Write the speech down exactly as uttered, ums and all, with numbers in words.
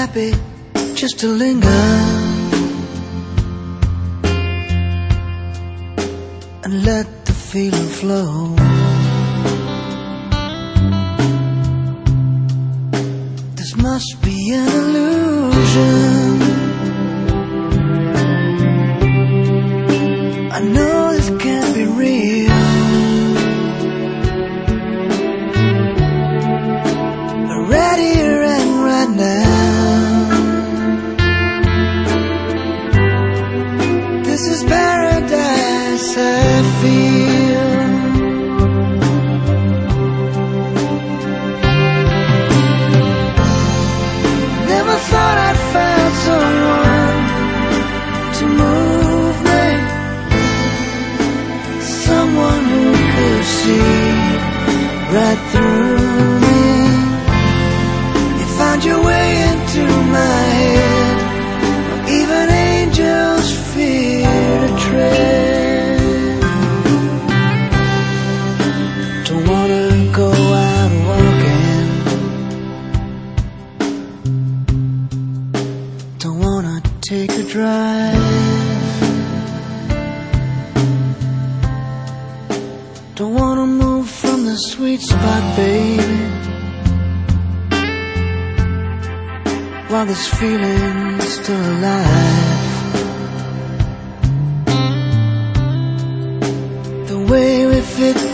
happy just to linger and let the feeling flow. This must be an illusion. I know this can't be real. But right here and right now, this is paradise I feel. Never thought I'd find someone to move me, someone who could see right through me. You found your way into my head, even angels fear to tread. Don't wanna go out walking, don't wanna take a drive, don't wanna move from the sweet spot, baby, while this feeling's still alive. The way we fit